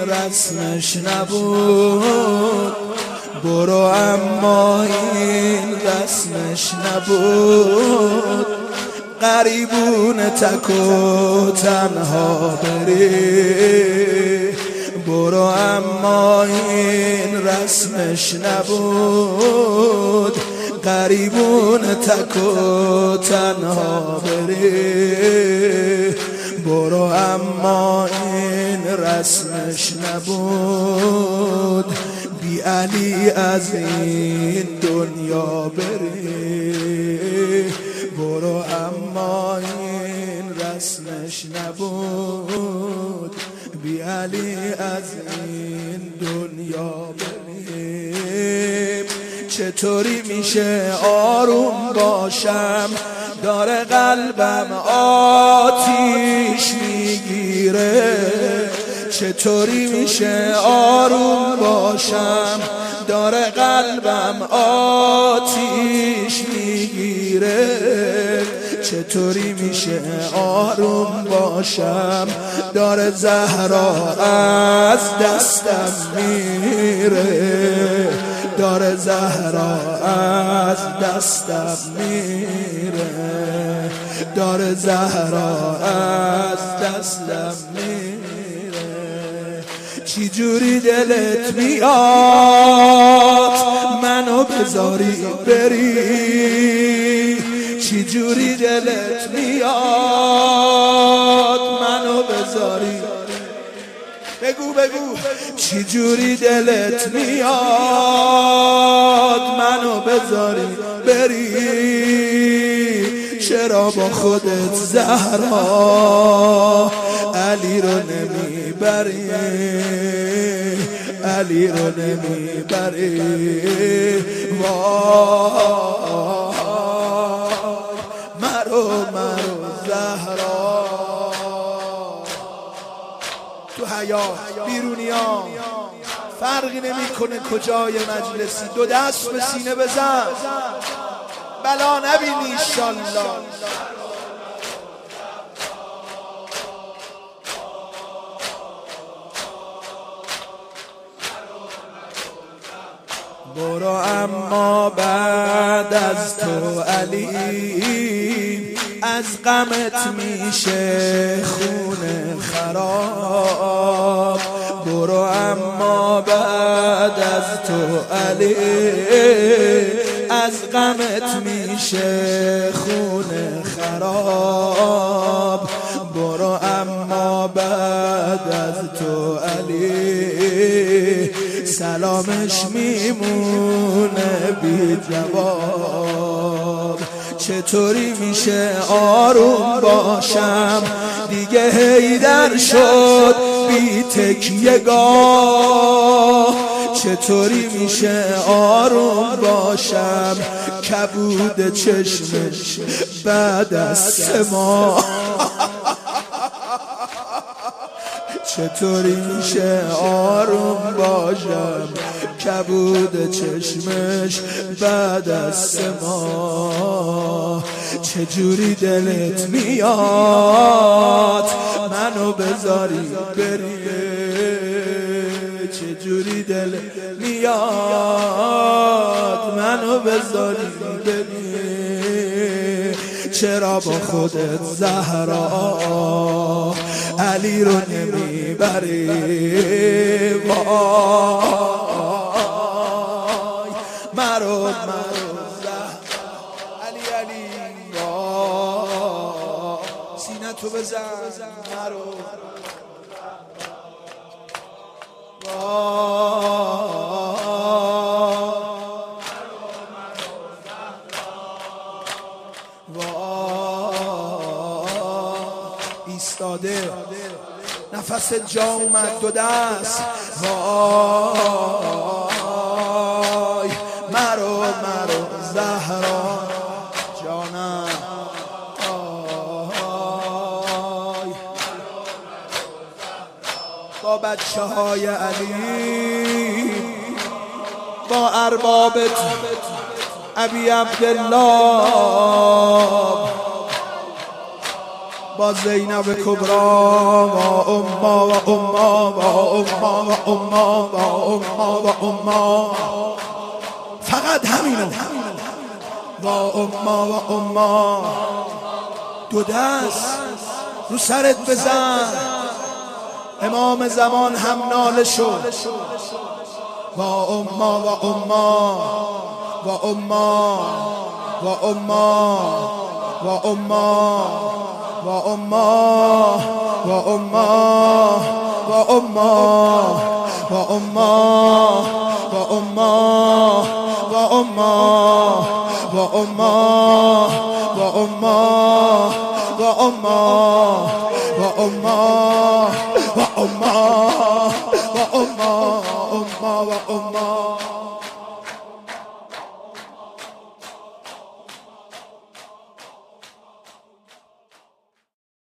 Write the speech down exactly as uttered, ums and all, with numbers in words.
رسمش نبود، برو اما این رسمش نبود. غریبون تک و تنها بری، برو اما این رسمش نبود. غریبون تک و تنها بری، برو اما این رسمش نبود. بی علی از این دنیا بری، برو اما این رسمش نبود. بی علی از این دنیا بری. چطوری میشه آروم باشم، داره قلبم آتیش میگیره. چطوری میشه آروم باشم، داره قلبم آتیش میگیره. چطوری میشه آروم باشم، داره زهرا از دستم میره. داره زهرا از دستم میره. داره زهرا از دستم میره. چی جوری دلت میاد منو بذاری بری؟ چی جوری دلت میاد منو بذاری؟ بگو بگو. چی جوری دلت میاد منو بذاری بری؟ چرا با خودت زهرا علی رو نمیبری؟ علی رو نمیبری؟ وای مرو مرو زهرا. تو حیات بیرونیام فرقی نمیکنه کجای مجلسی، دو دست به سینه بزن بلا نبینی انشالله. برو اما بعد از تو علی از غمت میشه خونه خراب. برو اما بعد از تو علی از غمت میشه خونه خراب. برو اما بعد از تو علی سلامش میمونه بی جواب. چطوری میشه آروم باشم دیگه حیدر شد بی تکیه‌گاه؟ چطوری میشه آروم باشم کبود چشمش بعد از سه ماه؟ چطوری میشه آروم باشم کبود چشمش بعد از سه ماه؟ چجوری دلت میاد منو بذاری بری؟ چجوری دلت میاد منو بذاری بری؟ چرا با خودت زهرا علی رو نمیبری؟ وای مرو مرو زهرا علی علی. وای سینه تو بزن مرو. ایستاده نفس جا اومد دو دست. وای مرو مرو زهرا جانم. آی با بچه های علی با اربابت ابی عبدالله با زینب کبرا و اما و اما و اما و اما و اما و اما، فقط همینو و اما و اما. دو دست رو سرت بزن، امام زمان هم ناله شد و اما و اما و اما و اما و اما و اما و اما و اما و اما و اما و اما و اما و اما و اما و اما و اما و اما و اما